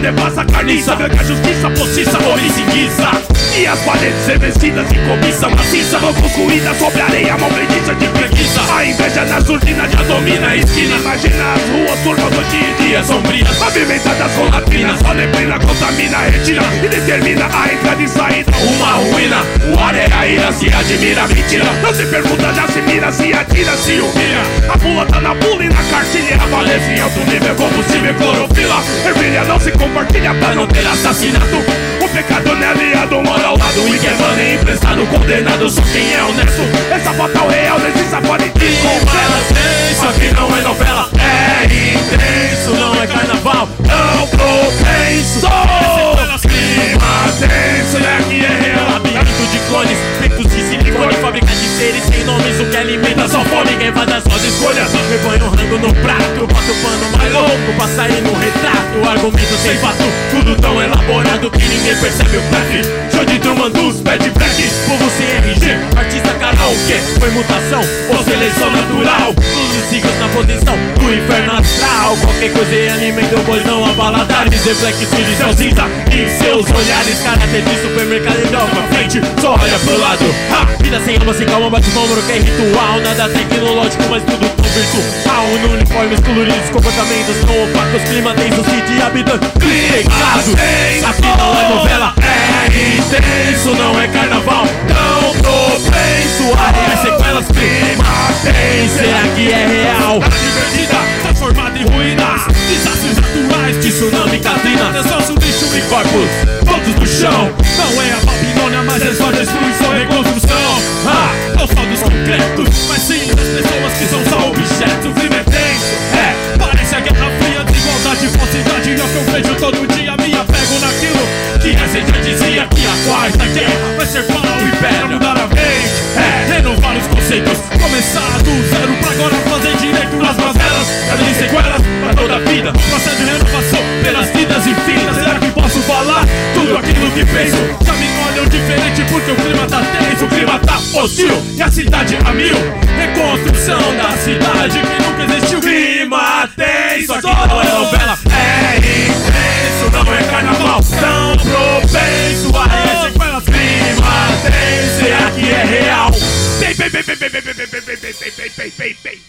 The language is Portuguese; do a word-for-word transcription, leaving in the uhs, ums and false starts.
devassa carniça, branca justiça, postiça, homens em guiça. E as paredes revestidas de cobiça maciça vão construídas sobre areia, mão preguiça de preguiça. A inveja nas urdinas já domina a esquina. Imagina as ruas turmas noite e dia sombrias, pavimentadas com latrinas, só neblina contamina a retina e determina a entrada e saída, uma ruína. O ar é a ira, se admira a mentira, não se pergunta, já se mira, se atira, se humilha. A pula tá na bula e na cartilha, a valência em alto nível, combustível, clorofila. Ervilha não se compartilha pra não ter assassinato. O pecado não é aliado, mora ao lado, e que é mano e emprestado, condenado só quem é honesto. Essa fatal real desse safado e tem isso aqui não é novela, é intenso, não é carnaval, não propenso. Clima tenso, é que é real. Labirinto de clones, feitos de silicone, fábrica de seres sem nomes, o que alimenta só fome, quem faz as suas escolhas. Rebanho rango no prato, bota o pano mais louco pra sair no retrato. Argumento sem fato, tudo tão elaborado que ninguém percebe o blefe. Show de Truman dos Bad Black, povo sem R G, artista karaokê. Foi mutação ou seleção natural, todos os signos na posição do inferno astral. Qualquer coisa é alimenta o boi, não a baladares. The Black surge céu cinza em seus olhares, caráter de supermercado e não pra frente, só olha pro lado. Ha! Vida sem alma, sem calma, bate palma, que é ritual. Nada tecnológico, mas tudo tão virtual. No uniformes coloridos, comportamentos tão opacos, clima tenso, de habitantes clicados. Aqui não é novela, é intenso, não é carnaval, não propenso a reais sequelas. Clima tenso, será que é real? A divertida, transformada em ruínas, desastres naturais, tsunami, Katrina, destroço, lixo e corpos, todos no chão. Não é a Babilônia, mas é só destruição e reconstrução. Ah, não só dos concretos, mas sim das pessoas que são só objetos. O clima é tenso, é, parece a Guerra Fria, desigualdade, falsidade, é o que eu vejo todo dia. Me apego naquilo que essa já dizia, que a quarta guerra vai ser pau e pedra. Mudar a mente, é, renovar os conceitos, começar do zero pra agora fazer direito nas mazelas. Cadê sequelas pra toda a vida, processo de renovação pelas vidas infinitas. Será que posso falar tudo aquilo que penso? Já me olham diferente porque o clima tá tenso, o clima tá hostil e a cidade a mil. Reconstrução da cidade que nunca existiu. Clima tenso, aqui não é novela, é intenso, não é carnaval, tão propenso a reais sequelas. Clima tenso, será que é real? Bem, bem, bem, bem, bem, bem, bem, bem, bem, bem, bem, bem, bem, bem.